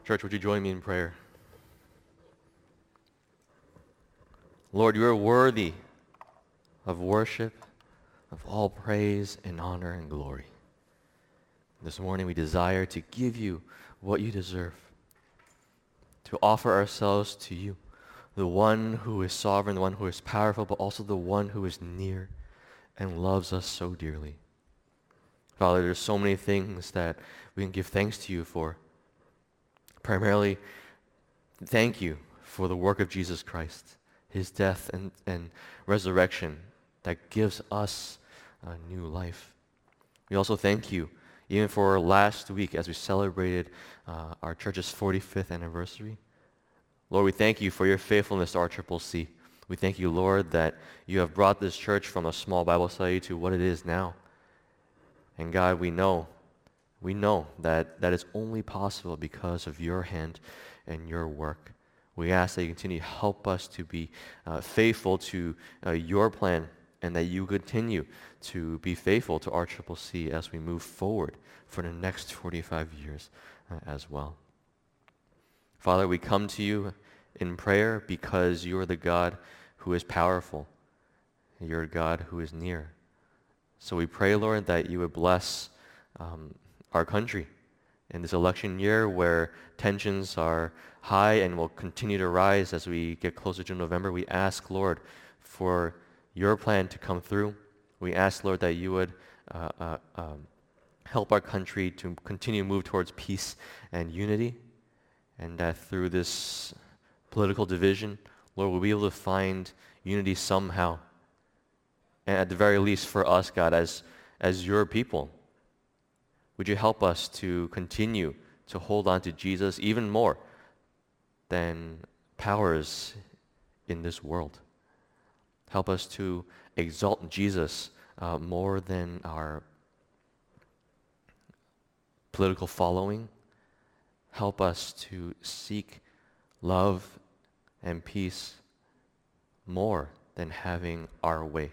Church, would you join me in prayer? Lord, you are worthy of worship, of all praise and honor and glory. This morning we desire to give you what you deserve, to offer ourselves to you, the one who is sovereign, the one who is powerful, but also the one who is near and loves us so dearly. Father, there's so many things that we can give thanks to you for. Primarily, thank you for the work of Jesus Christ, his death and resurrection that gives us a new life. We also thank you even for last week as we celebrated our church's 45th anniversary. Lord, we thank you for your faithfulness to our CCC. We thank you, Lord, that you have brought this church from a small Bible study to what it is now. And God, we know that that is only possible because of your hand and your work. We ask that you continue to help us to be faithful to your plan, and that you continue to be faithful to our CCC as we move forward for the next 45 years as well. Father, we come to you in prayer because you are the God who is powerful. You're a God who is near. So we pray, Lord, that you would bless our country in this election year where tensions are high and will continue to rise as we get closer to November. We ask, Lord, for your plan to come through. We ask, Lord, that you would help our country to continue to move towards peace and unity, and that through this political division, Lord, we'll be able to find unity somehow. And at the very least for us, God, as your people, would you help us to continue to hold on to Jesus even more than powers in this world? Help us to exalt Jesus more than our political following. Help us to seek love and peace more than having our way.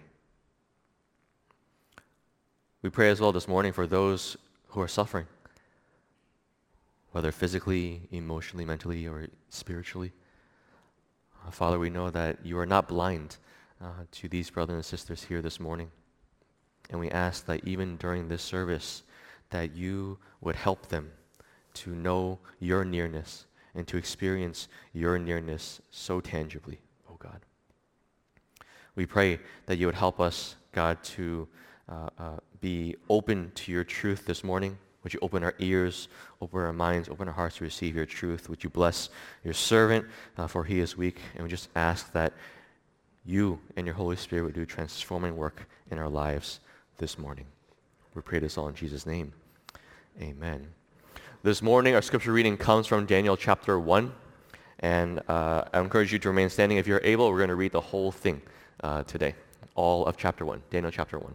We pray as well this morning for those who are suffering, whether physically, emotionally, mentally, or spiritually. Father, we know that you are not blind to these brothers and sisters here this morning. And we ask that even during this service, that you would help them to know your nearness and to experience your nearness so tangibly, oh God. We pray that you would help us, God, to be open to your truth this morning. Would you open our ears, open our minds, open our hearts to receive your truth? Would you bless your servant, for he is weak? And we just ask that you and your Holy Spirit would do transforming work in our lives this morning. We pray this all in Jesus' name. Amen. This morning, our scripture reading comes from Daniel chapter 1. And I encourage you to remain standing. If you're able, we're going to read the whole thing today. All of chapter 1, Daniel chapter 1.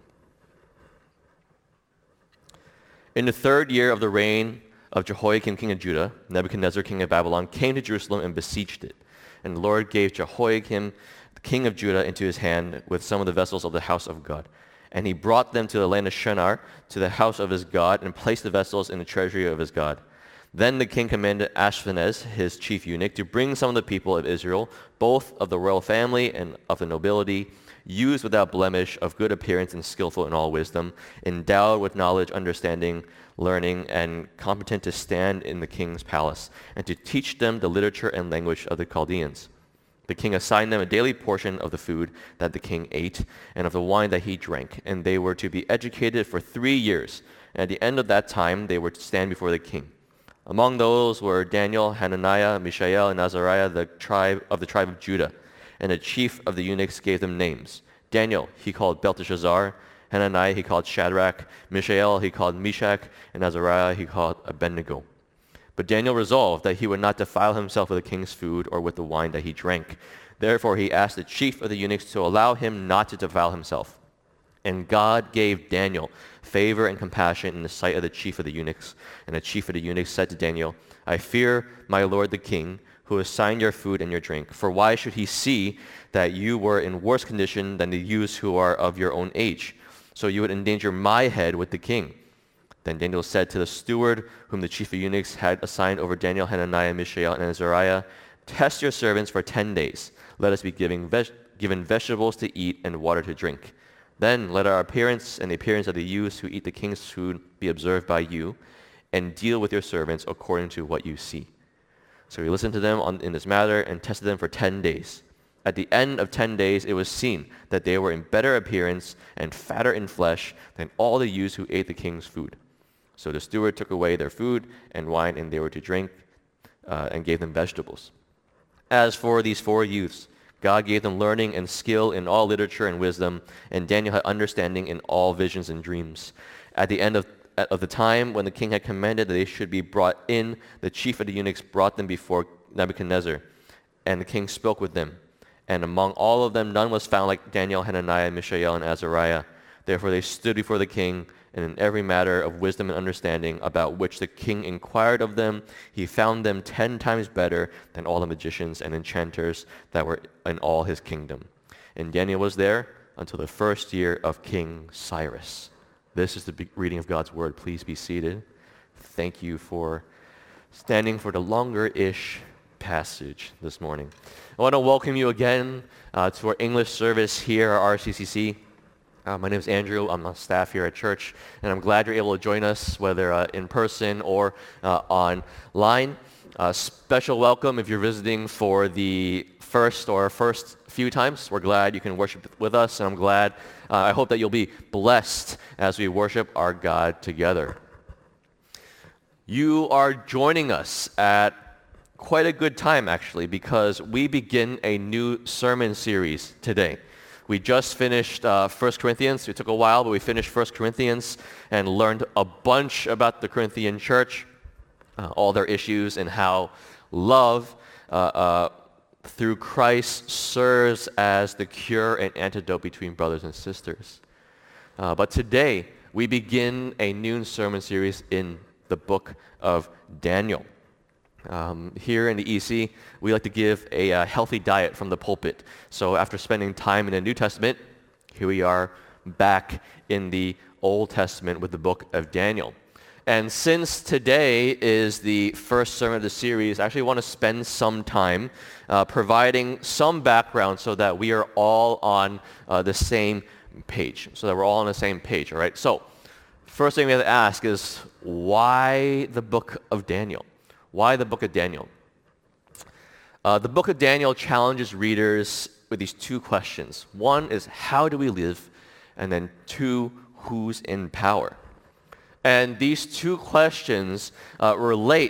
In the 3rd year of the reign of Jehoiakim, king of Judah, Nebuchadnezzar, king of Babylon, came to Jerusalem and besieged it. And the Lord gave Jehoiakim, the king of Judah, into his hand with some of the vessels of the house of God. And he brought them to the land of Shinar, to the house of his God, and placed the vessels in the treasury of his God. Then the king commanded Ashpenaz, his chief eunuch, to bring some of the people of Israel, both of the royal family and of the nobility, used without blemish, of good appearance and skillful in all wisdom, endowed with knowledge, understanding, learning, and competent to stand in the king's palace, and to teach them the literature and language of the Chaldeans. The king assigned them a daily portion of the food that the king ate and of the wine that he drank, and they were to be educated for 3 years. And at the end of that time, they were to stand before the king. Among those were Daniel, Hananiah, Mishael, and Azariah, of the tribe of Judah. And the chief of the eunuchs gave them names. Daniel he called Belteshazzar, Hananiah he called Shadrach, Mishael he called Meshach, and Azariah he called Abednego. But Daniel resolved that he would not defile himself with the king's food or with the wine that he drank. Therefore he asked the chief of the eunuchs to allow him not to defile himself. And God gave Daniel favor and compassion in the sight of the chief of the eunuchs. And the chief of the eunuchs said to Daniel, I fear my lord the king, who assigned your food and your drink. For why should he see that you were in worse condition than the youths who are of your own age? So you would endanger my head with the king. Then Daniel said to the steward, whom the chief of eunuchs had assigned over Daniel, Hananiah, Mishael, and Azariah, "Test your servants for 10 days. Let us be given vegetables to eat and water to drink. Then let our appearance and the appearance of the youths who eat the king's food be observed by you, and deal with your servants according to what you see." So he listened to them in this matter and tested them for 10 days. At the end of 10 days, it was seen that they were in better appearance and fatter in flesh than all the youths who ate the king's food. So the steward took away their food and wine, and they were to drink, and gave them vegetables. As for these 4 youths, God gave them learning and skill in all literature and wisdom, and Daniel had understanding in all visions and dreams. At the end of the time when the king had commanded that they should be brought in, the chief of the eunuchs brought them before Nebuchadnezzar, and the king spoke with them. And among all of them, none was found like Daniel, Hananiah, Mishael, and Azariah. Therefore they stood before the king, and in every matter of wisdom and understanding about which the king inquired of them, he found them 10 times better than all the magicians and enchanters that were in all his kingdom. And Daniel was there until the first year of King Cyrus. This is the reading of God's word. Please be seated. Thank you for standing for the longer-ish passage this morning. I want to welcome you again to our English service here at RCCC. My name is Andrew. I'm on staff here at church, and I'm glad you're able to join us, whether in person or online. Special welcome if you're visiting for the first few times. We're glad you can worship with us, and I'm glad, I hope that you'll be blessed as we worship our God together. You are joining us at quite a good time, actually, because we begin a new sermon series today. We just finished 1 Corinthians. It took a while, but we finished 1 Corinthians and learned a bunch about the Corinthian church, all their issues, and how love through Christ serves as the cure and antidote between brothers and sisters. But today, we begin a new sermon series in the book of Daniel. Here in the EC, we like to give a healthy diet from the pulpit. So after spending time in the New Testament, here we are back in the Old Testament with the book of Daniel. And since today is the first sermon of the series, I actually want to spend some time providing some background so that we are all on the same page. All right? So first thing we have to ask is, why the book of Daniel? Why the book of Daniel? The book of Daniel challenges readers with these 2 questions. One is, how do we live? And then 2, who's in power? And these 2 questions relate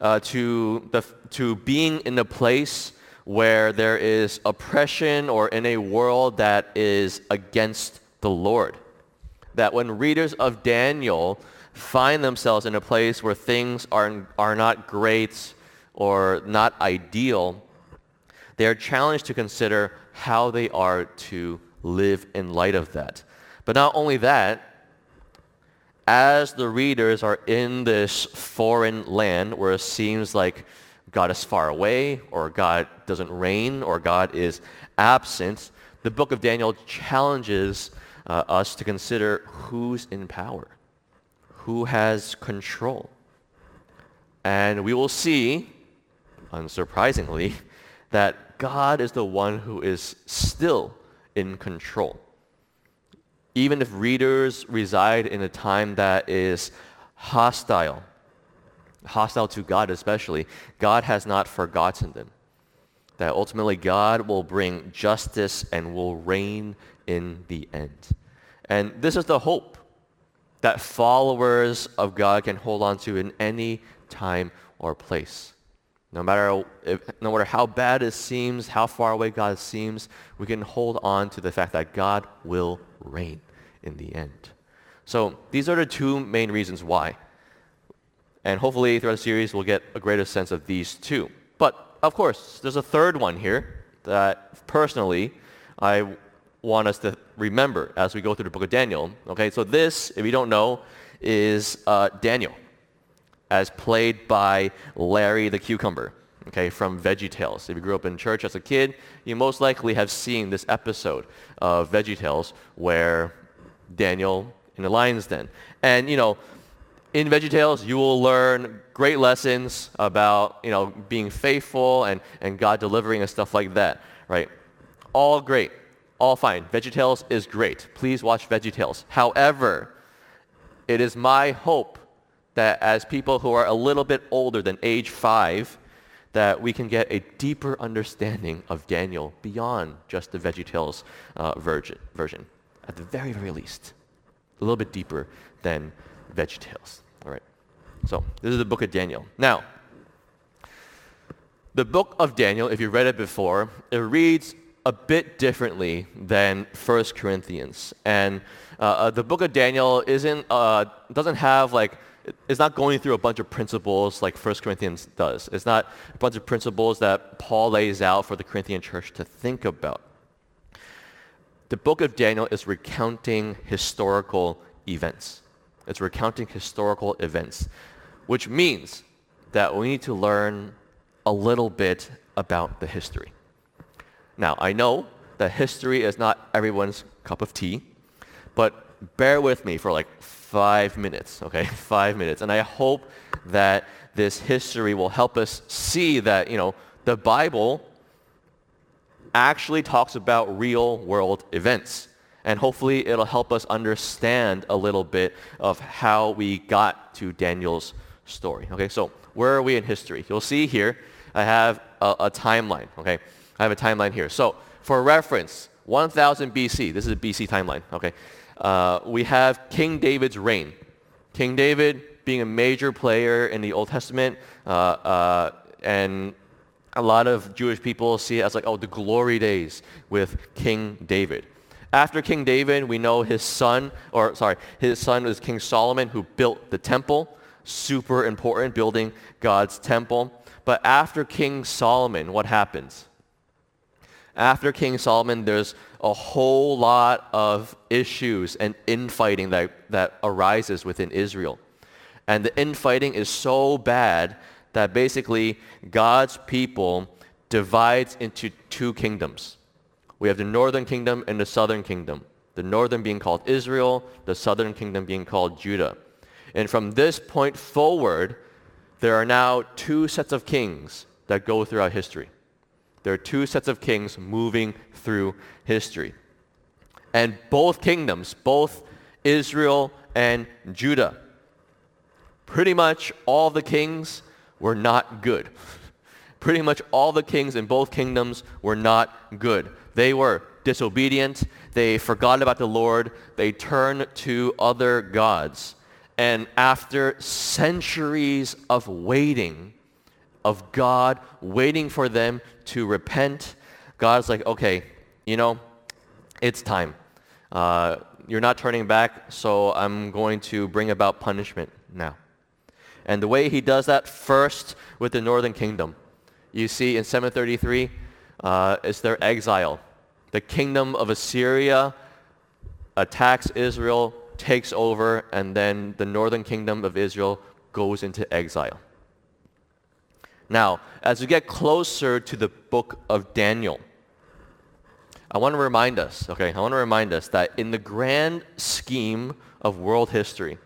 to being in a place where there is oppression or in a world that is against the Lord. That when readers of Daniel find themselves in a place where things are not great or not ideal, they are challenged to consider how they are to live in light of that. But not only that, as the readers are in this foreign land where it seems like God is far away, or God doesn't reign, or God is absent, the book of Daniel challenges us to consider who's in power. Who has control? And we will see, unsurprisingly, that God is the one who is still in control. Even if readers reside in a time that is hostile to God especially, God has not forgotten them. That ultimately God will bring justice and will reign in the end. And this is the hope that followers of God can hold on to in any time or place. No matter how bad it seems, how far away God seems, we can hold on to the fact that God will reign in the end. So these are the 2 main reasons why. And hopefully throughout the series we'll get a greater sense of these 2. But of course, there's a third one here that personally I want us to remember as we go through the book of Daniel. Okay, so this, if you don't know, is Daniel, as played by Larry the Cucumber, okay, from VeggieTales. If you grew up in church as a kid, you most likely have seen this episode of VeggieTales where Daniel in the lion's den. And, In VeggieTales, you will learn great lessons about, being faithful and God delivering and stuff like that, right? All great, all fine. VeggieTales is great. Please watch VeggieTales. However, it is my hope that as people who are a little bit older than age 5, that we can get a deeper understanding of Daniel beyond just the VeggieTales version, at the very, very least. A little bit deeper than VeggieTales. All right. So this is the book of Daniel. Now, the book of Daniel, if you've read it before, it reads a bit differently than 1 Corinthians. And the book of Daniel doesn't have it's not going through a bunch of principles like 1 Corinthians does. It's not a bunch of principles that Paul lays out for the Corinthian church to think about. The book of Daniel is recounting historical events. It's recounting historical events, which means that we need to learn a little bit about the history. Now, I know that history is not everyone's cup of tea, but bear with me for 5 minutes, okay? 5 minutes. And I hope that this history will help us see that, the Bible actually talks about real world events. And hopefully it'll help us understand a little bit of how we got to Daniel's story. Okay, so where are we in history? You'll see here, I have a timeline, okay? I have a timeline here. So for reference, 1000 BC, this is a BC timeline, okay? We have King David's reign. King David being a major player in the Old Testament, and a lot of Jewish people see it as the glory days with King David. After King David, we know his son was King Solomon, who built the temple. Super important, building God's temple. But after King Solomon, what happens? After King Solomon, there's a whole lot of issues and infighting that arises within Israel. And the infighting is so bad that basically God's people divides into two kingdoms. We have the northern kingdom and the southern kingdom. The northern being called Israel, the southern kingdom being called Judah. And from this point forward, there are now two sets of kings that go throughout history. There are two sets of kings moving through history. And both kingdoms, both Israel and Judah, pretty much all the kings were not good. Pretty much all the kings in both kingdoms were not good. They were disobedient. They forgot about the Lord. They turned to other gods. And after centuries of waiting, of God waiting for them to repent, God's like, okay, it's time. You're not turning back, so I'm going to bring about punishment now. And the way he does that first with the northern kingdom, you see in 733, is their exile. The kingdom of Assyria attacks Israel, takes over, and then the northern kingdom of Israel goes into exile. Now, as we get closer to the book of Daniel, I want to remind us that in the grand scheme of world history,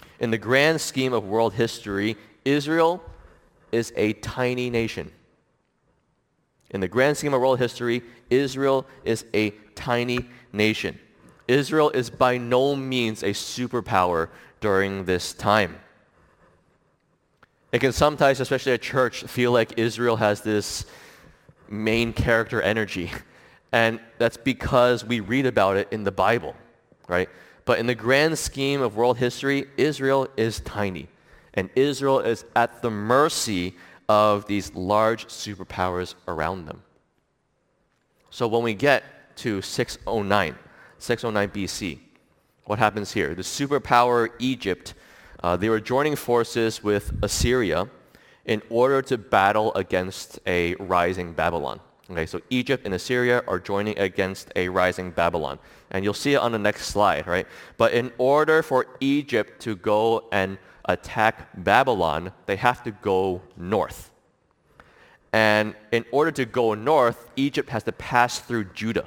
Israel is a tiny nation. In the grand scheme of world history, Israel is a tiny nation. Israel is by no means a superpower during this time. It can sometimes, especially at church, feel like Israel has this main character energy. And that's because we read about it in the Bible, right? But in the grand scheme of world history, Israel is tiny. And Israel is at the mercy of these large superpowers around them. So when we get to 609 BC, what happens here? The superpower Egypt, they were joining forces with Assyria in order to battle against a rising Babylon. Okay, so Egypt and Assyria are joining against a rising Babylon. And you'll see it on the next slide, right? But in order for Egypt to go and attack Babylon, they have to go north. And in order to go north, Egypt has to pass through Judah.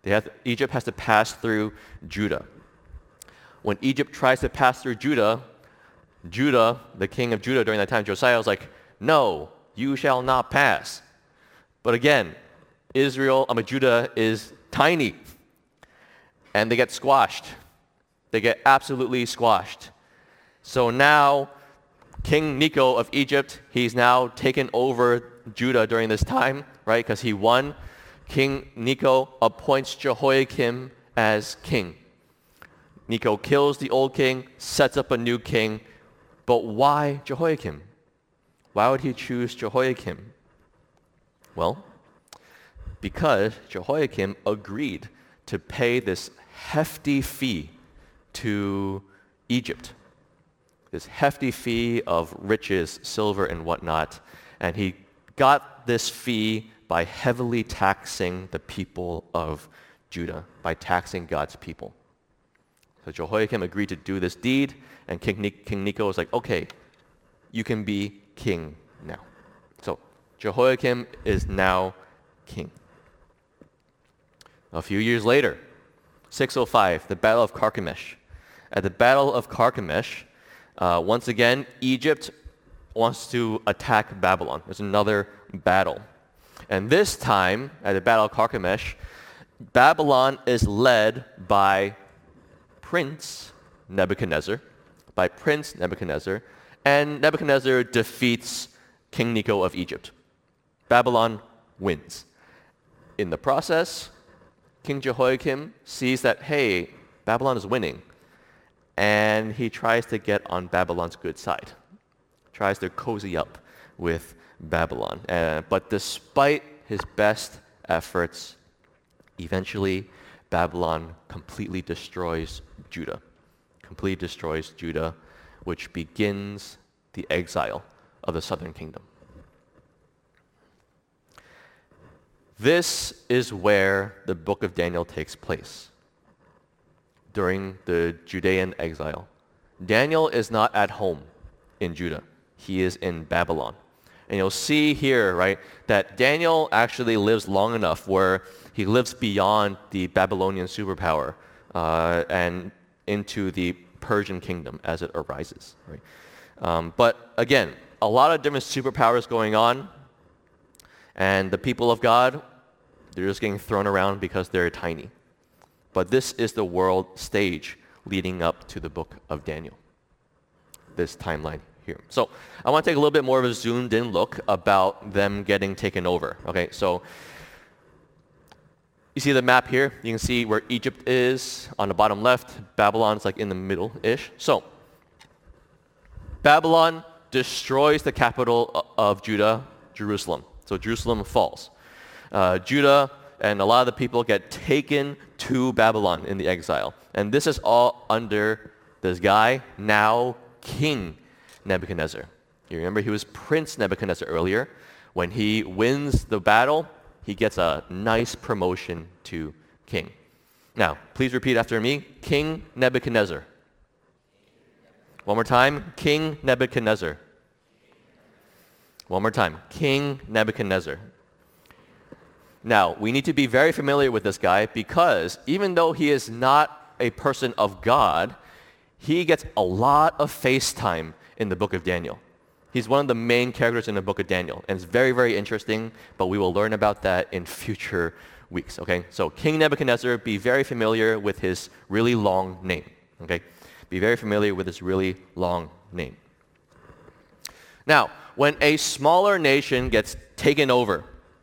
Egypt has to pass through Judah. When Egypt tries to pass through Judah, Judah, the king of Judah during that time, Josiah, was like, no, you shall not pass. But again, Judah is tiny, and they get squashed. They get absolutely squashed. So now, King Necho of Egypt, he's now taken over Judah during this time, right? Because he won. King Necho appoints Jehoiakim as king. Necho kills the old king, sets up a new king. But why Jehoiakim? Why would he choose Jehoiakim? Well, because Jehoiakim agreed to pay this hefty fee to Egypt. This hefty fee of riches, silver, and whatnot. And he got this fee by heavily taxing the people of Judah, by taxing God's people. So Jehoiakim agreed to do this deed, and King Necho was like, okay, you can be king now. So Jehoiakim is now king. A few years later, 605, the Battle of Carchemish. At the Battle of Carchemish, once again, Egypt wants to attack Babylon. There's another battle. And this time, at the Battle of Carchemish, Babylon is led by Prince Nebuchadnezzar, and Nebuchadnezzar defeats King Necho of Egypt. Babylon wins. In the process, King Jehoiakim sees that, hey, Babylon is winning, and he tries to get on Babylon's good side, tries to cozy up with Babylon. But despite his best efforts, eventually Babylon completely destroys Judah, which begins the exile of the southern kingdom. This is where the book of Daniel takes place, during the Judean exile. Daniel is not at home in Judah. He is in Babylon. And you'll see here, right, that Daniel actually lives long enough where he lives beyond the Babylonian superpower and into the Persian kingdom as it arises. Right? But again, a lot of different superpowers going on, and the people of God, they're just getting thrown around because they're tiny. But this is the world stage leading up to the book of Daniel, this timeline here. So I want to take a little bit more of a zoomed in look about them getting taken over. Okay, so you see the map here. You can see where Egypt is on the bottom left. Babylon's like in the middle-ish. So Babylon destroys the capital of Judah, Jerusalem. So Jerusalem falls. Judah and a lot of the people get taken to Babylon in the exile. And this is all under this guy, now King Nebuchadnezzar. You remember he was Prince Nebuchadnezzar earlier. When he wins the battle, he gets a nice promotion to king. Now, please repeat after me. King Nebuchadnezzar. One more time. King Nebuchadnezzar. One more time. King Nebuchadnezzar. Now, we need to be very familiar with this guy because even though he is not a person of God, he gets a lot of face time in the book of Daniel. He's one of the main characters in the book of Daniel, and it's very, very interesting, but we will learn about that in future weeks, okay? So King Nebuchadnezzar, be very familiar with his really long name, okay? Be very familiar with his really long name. Now, when a smaller nation gets taken over,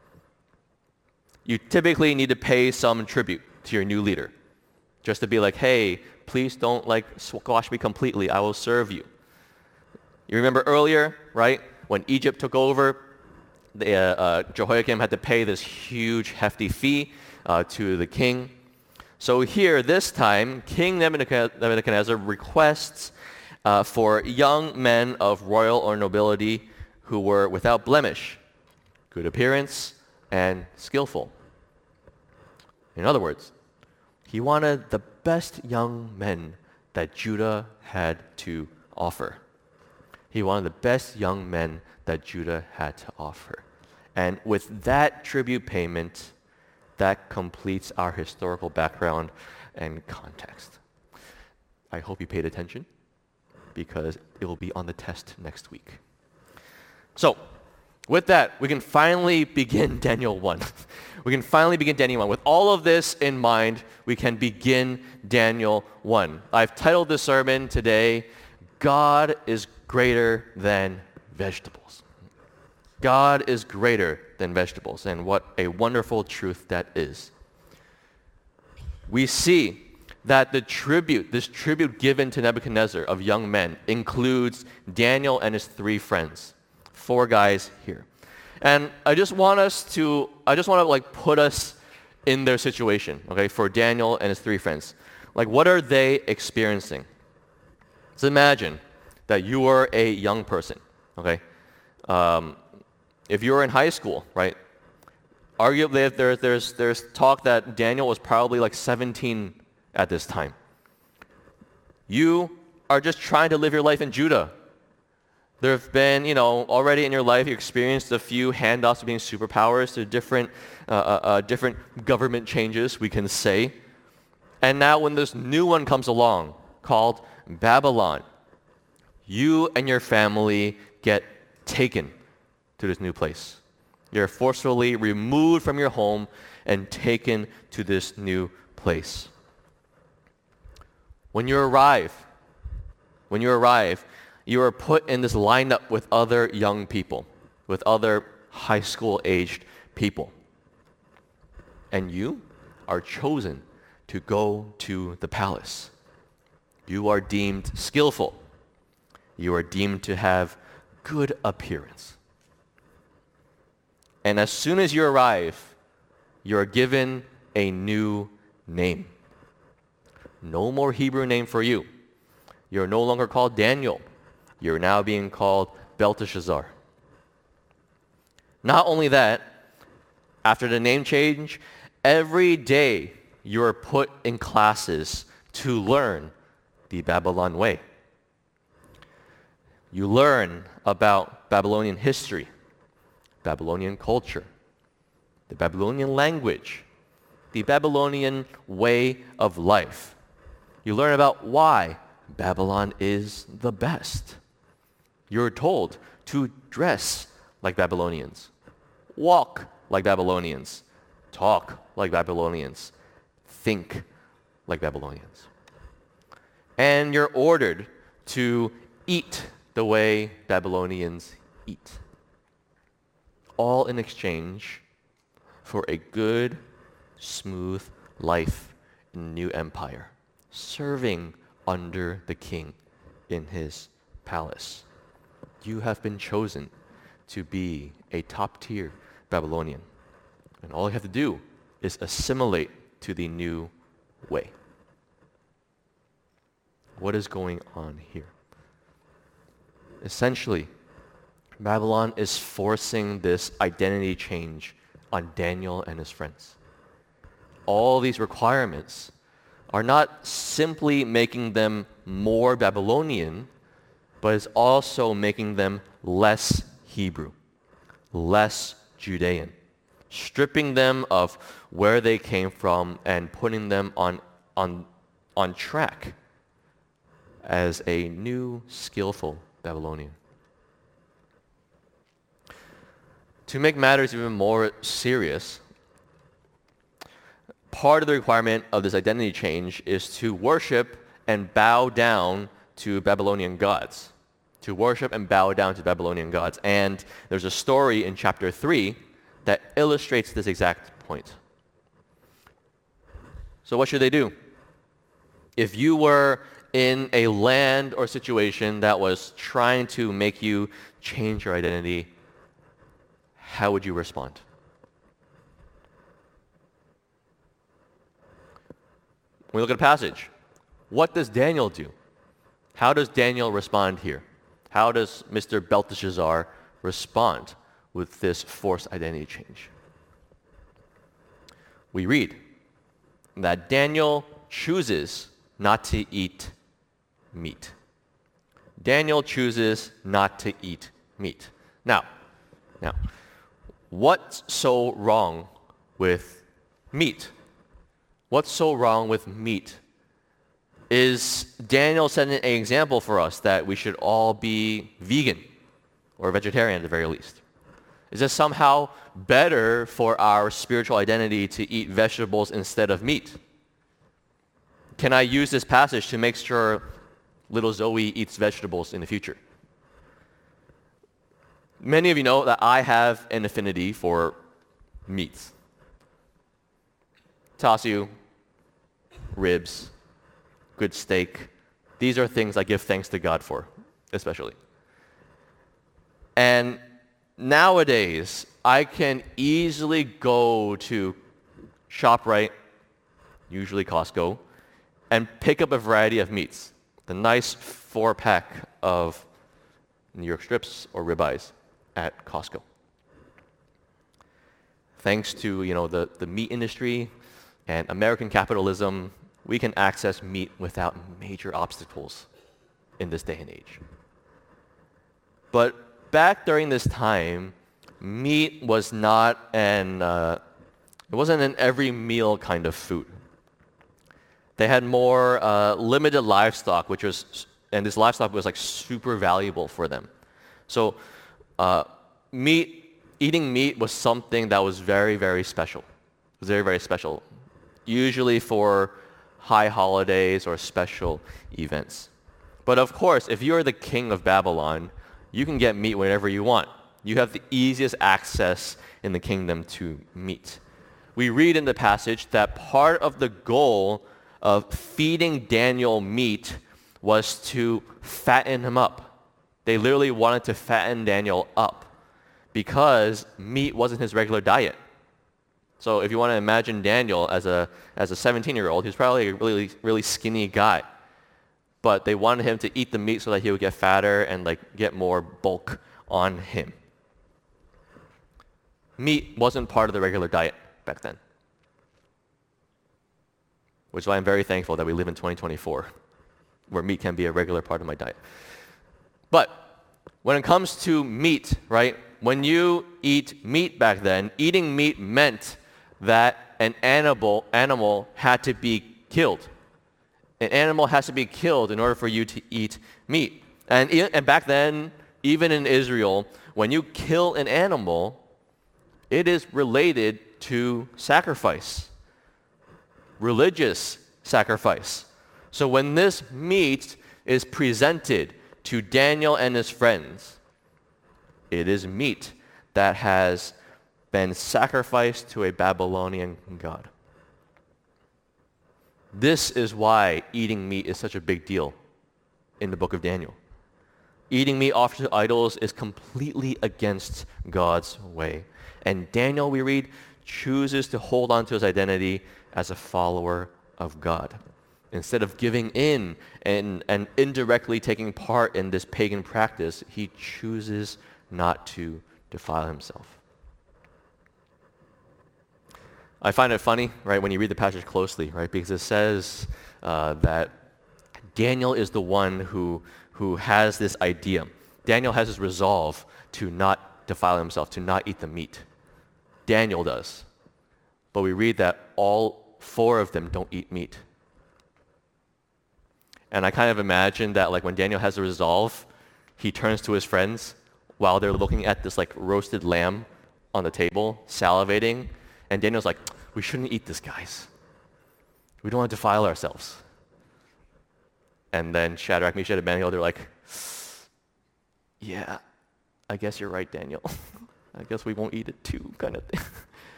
you typically need to pay some tribute to your new leader, just to be like, hey, please don't squash me completely. I will serve you. You remember earlier, right? When Egypt took over, Jehoiakim had to pay this huge, hefty fee to the king. So here, this time, King Nebuchadnezzar requests for young men of royal or nobility who were without blemish, good appearance, and skillful. In other words, he wanted the best young men that Judah had to offer. He wanted the best young men that Judah had to offer. And with that tribute payment, that completes our historical background and context. I hope you paid attention, because it will be on the test next week. So, with that, we can finally begin Daniel 1. We can finally begin Daniel 1. With all of this in mind, we can begin Daniel 1. I've titled this sermon today, God is greater than vegetables. God is greater than vegetables, and what a wonderful truth that is. We see that this tribute given to Nebuchadnezzar of young men includes Daniel and his 3 friends. 4 guys here. And I just want to put us in their situation, okay, for Daniel and his 3 friends. Like, what are they experiencing? So imagine that you are a young person, okay? If you were in high school, right? Arguably, there's talk that Daniel was probably like 17 at this time. You are just trying to live your life in Judah. There have been, already in your life, you experienced a few handoffs of being superpowers to different government changes, we can say. And now when this new one comes along, called Babylon, you and your family get taken to this new place. You're forcefully removed from your home and taken to this new place. When you arrive, you are put in this lineup with other young people, with other high school aged people. And you are chosen to go to the palace. You are deemed skillful. You are deemed to have good appearance. And as soon as you arrive, you are given a new name. No more Hebrew name for you. You're no longer called Daniel. You're now being called Belteshazzar. Not only that, after the name change, every day you are put in classes to learn the Babylon way. You learn about Babylonian history, Babylonian culture, the Babylonian language, the Babylonian way of life. You learn about why Babylon is the best. You're told to dress like Babylonians, walk like Babylonians, talk like Babylonians, think like Babylonians. And you're ordered to eat the way Babylonians eat. All in exchange for a good, smooth life in the new empire, serving under the king in his palace. You have been chosen to be a top-tier Babylonian. And all you have to do is assimilate to the new way. What is going on here? Essentially, Babylon is forcing this identity change on Daniel and his friends. All these requirements are not simply making them more Babylonian, but it's also making them less Hebrew, less Judean, stripping them of where they came from and putting them on track as a new, skillful Babylonian. To make matters even more serious, part of the requirement of this identity change is to worship and bow down to Babylonian gods. To worship and bow down to Babylonian gods. And there's a story in chapter 3 that illustrates this exact point. So what should they do? If you were in a land or situation that was trying to make you change your identity, how would you respond? When we look at a passage, what does Daniel do? How does Daniel respond here? How does Mr. Belteshazzar respond with this forced identity change? We read that Daniel chooses not to eat meat. Daniel chooses not to eat meat. Now, what's so wrong with meat? What's so wrong with meat Is Daniel setting an example for us that we should all be vegan or vegetarian at the very least? Is it somehow better for our spiritual identity to eat vegetables instead of meat? Can I use this passage to make sure little Zoe eats vegetables in the future? Many of you know that I have an affinity for meats. Tasu, ribs, good steak. These are things I give thanks to God for, especially. And nowadays, I can easily go to ShopRite, usually Costco, and pick up a variety of meats. The nice 4-pack of New York strips or ribeyes at Costco. Thanks to the meat industry and American capitalism, we can access meat without major obstacles in this day and age. But back during this time, meat was not it wasn't an every meal kind of food. They had more limited livestock, and this livestock was like super valuable for them. So eating meat was something that was very, very special. It was very, very special, usually for high holidays or special events. But of course, if you're the king of Babylon, you can get meat whenever you want. You have the easiest access in the kingdom to meat. We read in the passage that part of the goal of feeding Daniel meat was to fatten him up. They literally wanted to fatten Daniel up because meat wasn't his regular diet. So if you want to imagine Daniel as a 17-year-old, he's probably a really, really skinny guy. But they wanted him to eat the meat so that he would get fatter and get more bulk on him. Meat wasn't part of the regular diet back then. Which is why I'm very thankful that we live in 2024, where meat can be a regular part of my diet. But when it comes to meat, right, when you eat meat back then, eating meat meant that an animal had to be killed. An animal has to be killed in order for you to eat meat. And back then, even in Israel, when you kill an animal, it is related to sacrifice, religious sacrifice. So when this meat is presented to Daniel and his friends, it is meat that has been sacrificed to a Babylonian god. This is why eating meat is such a big deal in the book of Daniel. Eating meat offered to idols is completely against God's way. And Daniel, we read, chooses to hold on to his identity as a follower of God. Instead of giving in and indirectly taking part in this pagan practice, he chooses not to defile himself. I find it funny, right, when you read the passage closely, right, because it says that Daniel is the one who has this idea. Daniel has this resolve to not defile himself, to not eat the meat. Daniel does. But we read that all 4 of them don't eat meat. And I kind of imagine that when Daniel has a resolve, he turns to his friends while they're looking at this roasted lamb on the table, salivating. And Daniel's like, we shouldn't eat this, guys. We don't want to defile ourselves. And then Shadrach, Meshach, and Abednego, they're like, yeah, I guess you're right, Daniel. I guess we won't eat it too, kind of thing.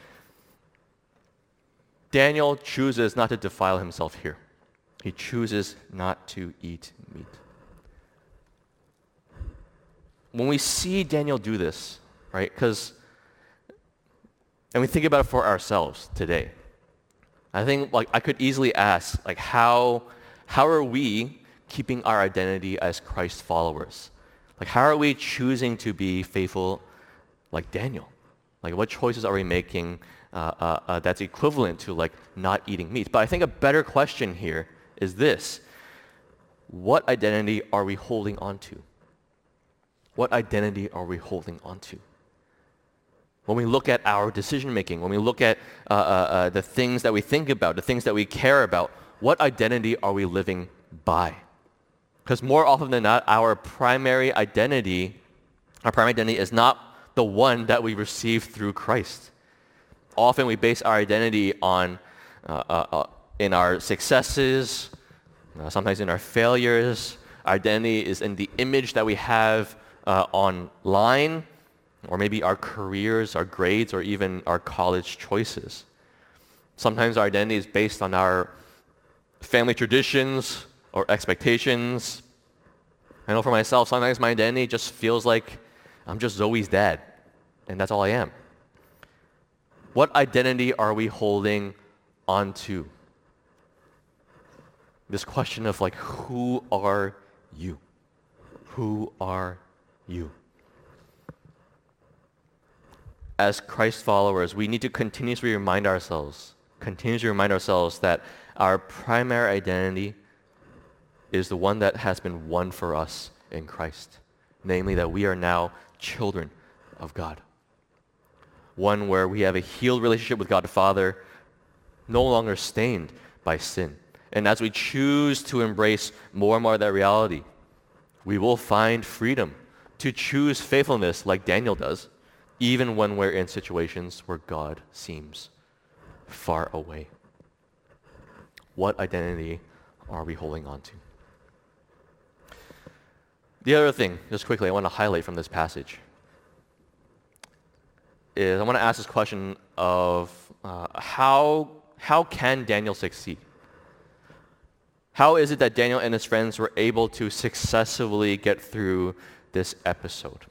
Daniel chooses not to defile himself here. He chooses not to eat meat. When we see Daniel do this, right, and we think about it for ourselves today, I think I could easily ask, how are we keeping our identity as Christ followers? How are we choosing to be faithful like Daniel? What choices are we making that's equivalent to not eating meat? But I think a better question here is this: what identity are we holding on to? What identity are we holding on to? When we look at our decision making, when we look at the things that we think about, the things that we care about, what identity are we living by. Because more often than not, our primary identity is not the one that we receive through Christ. Often we base our identity on in our successes, sometimes in our failures. Our identity is in the image that we have online, or maybe our careers, our grades, or even our college choices. Sometimes our identity is based on our family traditions or expectations. I know for myself, sometimes my identity just feels like I'm just Zoe's dad, and that's all I am. What identity are we holding onto? This question of like, who are you? Who are you? As Christ followers, we need to continuously remind ourselves that our primary identity is the one that has been won for us in Christ. Namely, that we are now children of God. One where we have a healed relationship with God the Father, no longer stained by sin. And as we choose to embrace more and more of that reality, we will find freedom to choose faithfulness like Daniel does, even when we're in situations where God seems far away. What identity are we holding on to? The other thing, just quickly, I want to highlight from this passage is I want to ask this question of how can Daniel succeed? How is it that Daniel and his friends were able to successfully get through this episode?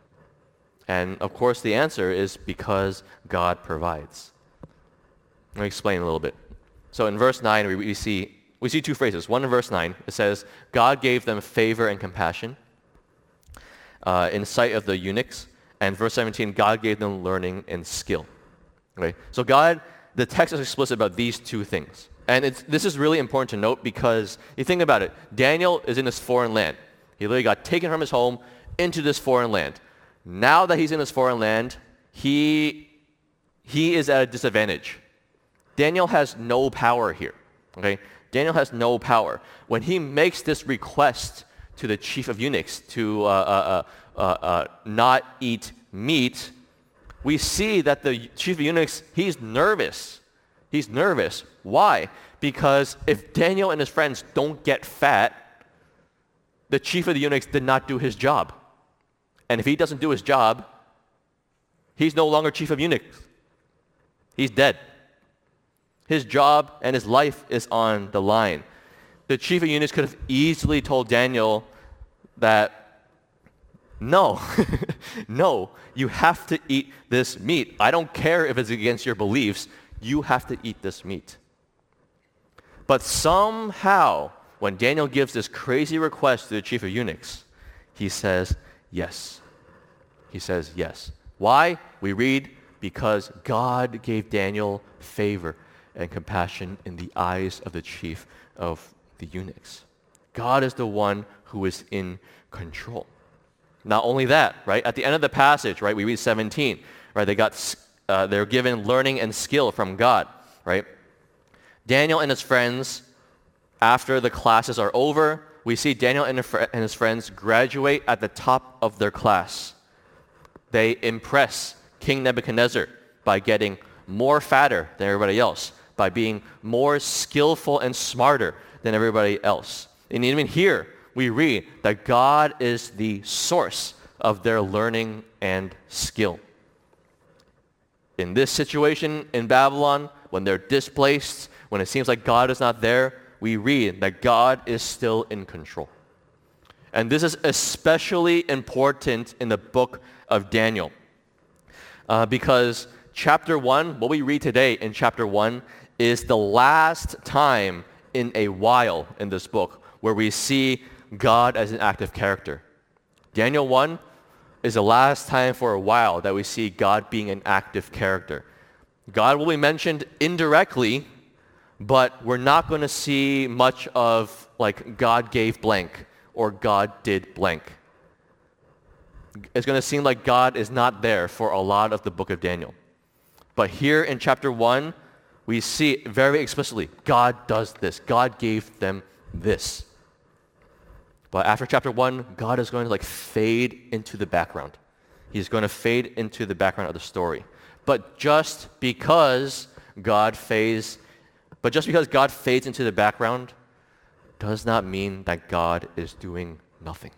And of course, the answer is because God provides. Let me explain a little bit. So in verse 9, we see two phrases. One in verse 9, it says, God gave them favor and compassion in sight of the eunuchs. And verse 17, God gave them learning and skill. Okay? So the text is explicit about these two things. And this is really important to note because you think about it. Daniel is in this foreign land. He literally got taken from his home into this foreign land. Now that he's in this foreign land, he is at a disadvantage. Daniel has no power here. Okay? Daniel has no power. When he makes this request to the chief of eunuchs to not eat meat, we see that the chief of eunuchs, he's nervous. He's nervous. Why? Because if Daniel and his friends don't get fat, the chief of the eunuchs did not do his job. And if he doesn't do his job, he's no longer chief of eunuchs. He's dead. His job and his life is on the line. The chief of eunuchs could have easily told Daniel that, no, no, you have to eat this meat. I don't care if it's against your beliefs. You have to eat this meat. But somehow, when Daniel gives this crazy request to the chief of eunuchs, he says yes. He says yes. Why? We read, because God gave Daniel favor and compassion in the eyes of the chief of the eunuchs. God is the one who is in control. Not only that, right? At the end of the passage, right, we read 17, right? They're given learning and skill from God, right? Daniel and his friends, after the classes are over, we see Daniel and his friends graduate at the top of their class. They impress King Nebuchadnezzar by getting more fatter than everybody else, by being more skillful and smarter than everybody else. And even here, we read that God is the source of their learning and skill. In this situation in Babylon, when they're displaced, when it seems like God is not there, we read that God is still in control. And this is especially important in the book of Daniel. Because chapter 1, what we read today in chapter 1, is the last time in a while in this book where we see God as an active character. Daniel 1 is the last time for a while that we see God being an active character. God will be mentioned indirectly, but we're not going to see much of like God gave blank or God did blank. It's going to seem like God is not there for a lot of the book of Daniel. But here in chapter 1, we see very explicitly, God does this. God gave them this. But after chapter 1, God is going to fade into the background. He's going to fade into the background of the story. But just because God fades into the background does not mean that God is doing nothing.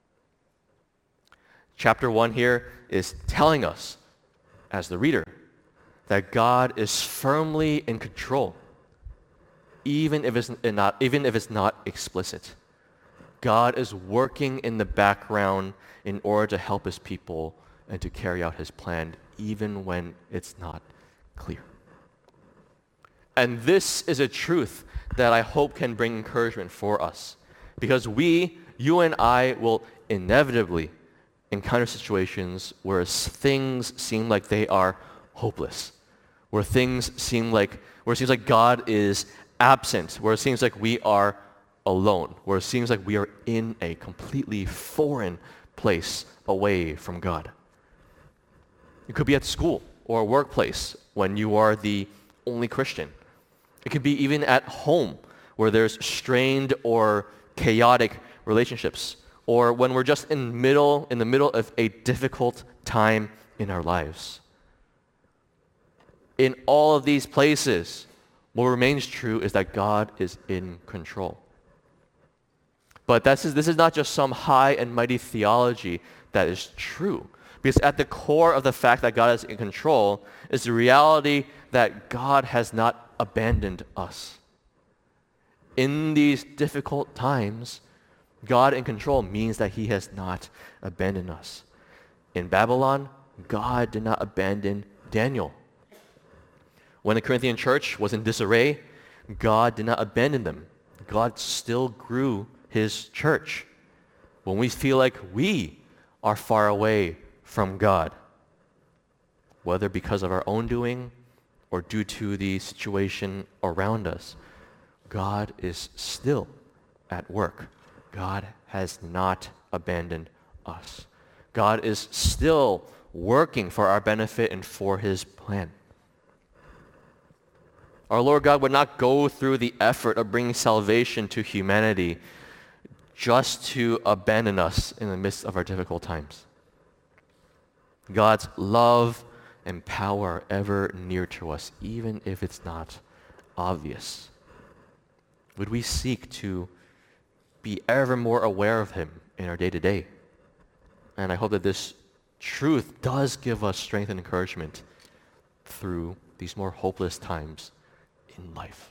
Chapter 1 here is telling us, as the reader, that God is firmly in control, even if it's not explicit. God is working in the background in order to help his people and to carry out his plan, even when it's not clear. And this is a truth that I hope can bring encouragement for us, because you and I, will inevitably encounter situations where things seem like they are hopeless, where it seems like God is absent, where it seems like we are alone, where it seems like we are in a completely foreign place away from God. It could be at school or a workplace when you are the only Christian. It could be even at home where there's strained or chaotic relationships, or when we're just in the middle of a difficult time in our lives. In all of these places, what remains true is that God is in control. But this is not just some high and mighty theology that is true. Because at the core of the fact that God is in control is the reality that God has not abandoned us. In these difficult times, God in control means that he has not abandoned us. In Babylon, God did not abandon Daniel. When the Corinthian church was in disarray, God did not abandon them. God still grew his church. When we feel like we are far away from God, whether because of our own doing or due to the situation around us, God is still at work. God has not abandoned us. God is still working for our benefit and for his plan. Our Lord God would not go through the effort of bringing salvation to humanity just to abandon us in the midst of our difficult times. God's love and power are ever near to us, even if it's not obvious. Would we seek to be ever more aware of him in our day-to-day? And I hope that this truth does give us strength and encouragement through these more hopeless times in life.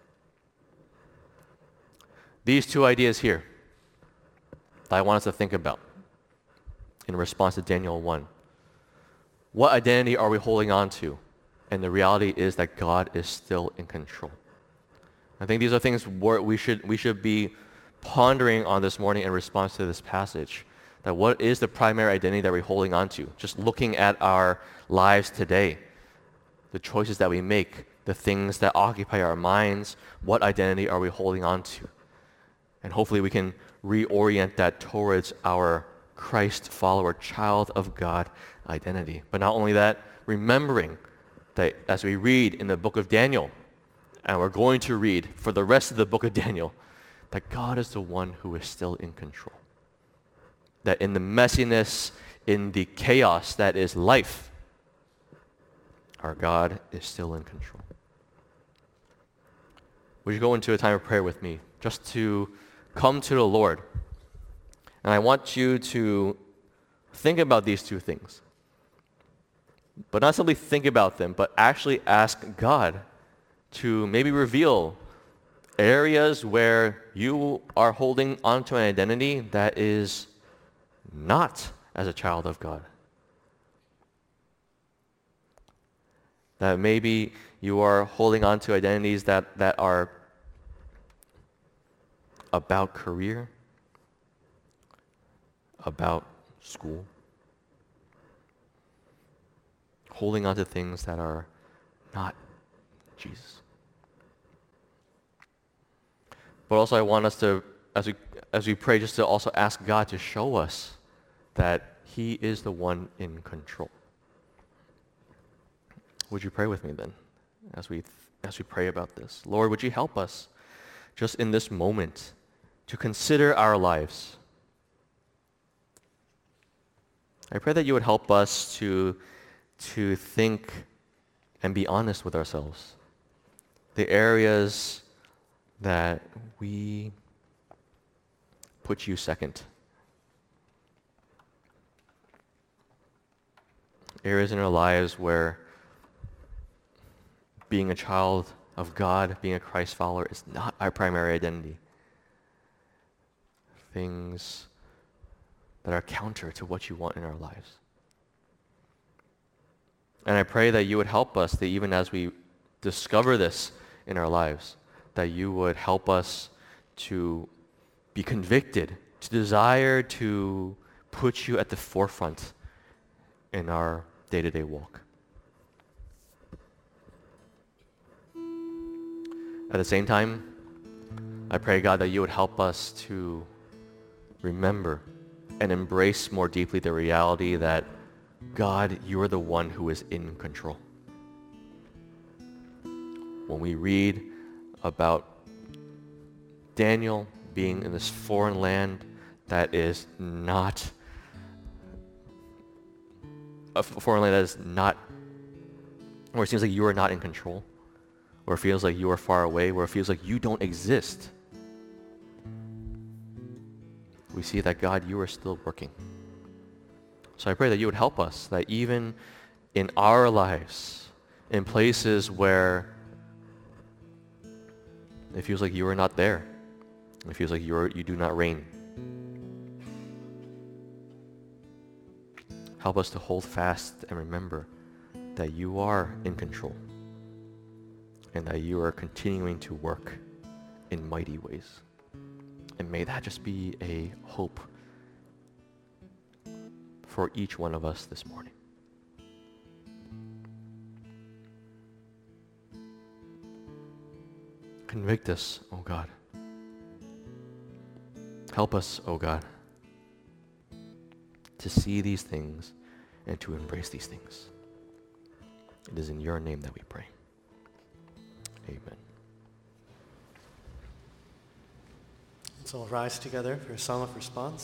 These two ideas here that I want us to think about in response to Daniel 1. What identity are we holding on to? And the reality is that God is still in control. I think these are things we should be pondering on this morning in response to this passage. That what is the primary identity that we're holding on to? Just looking at our lives today, the choices that we make, the things that occupy our minds, what identity are we holding on to? And hopefully we can reorient that towards our Christ follower, child of God identity. But not only that, remembering that as we read in the book of Daniel, and we're going to read for the rest of the book of Daniel, that God is the one who is still in control. That in the messiness, in the chaos that is life, our God is still in control. Would you go into a time of prayer with me, just to come to the Lord? And I want you to think about these two things. But not simply think about them, but actually ask God to maybe reveal areas where you are holding onto an identity that is not as a child of God. That maybe you are holding on to identities that are about career, about school, holding on to things that are not Jesus. But also I want us to, as we pray, just to also ask God to show us that he is the one in control. Would you pray with me then, as we pray about this? Lord, would you help us just in this moment to consider our lives, I pray that you would help us to think and be honest with ourselves. The areas that we put you second. Areas in our lives where being a child of God, being a Christ follower is not our primary identity. Things that are counter to what you want in our lives. And I pray that you would help us, that even as we discover this in our lives, that you would help us to be convicted, to desire to put you at the forefront in our day-to-day walk. At the same time, I pray, God, that you would help us to remember and embrace more deeply the reality that, God, you are the one who is in control. When we read about Daniel being in this foreign land that is not a foreign land that is not, where it seems like you are not in control, where it feels like you are far away, where it feels like you don't exist, we see that, God, you are still working. So I pray that you would help us, that even in our lives, in places where it feels like you are not there, it feels like you do not reign, help us to hold fast and remember that you are in control and that you are continuing to work in mighty ways. And may that just be a hope for each one of us this morning. Convict us, O God. Help us, O God, to see these things and to embrace these things. It is in your name that we pray. Amen. So we'll rise together for a song of response.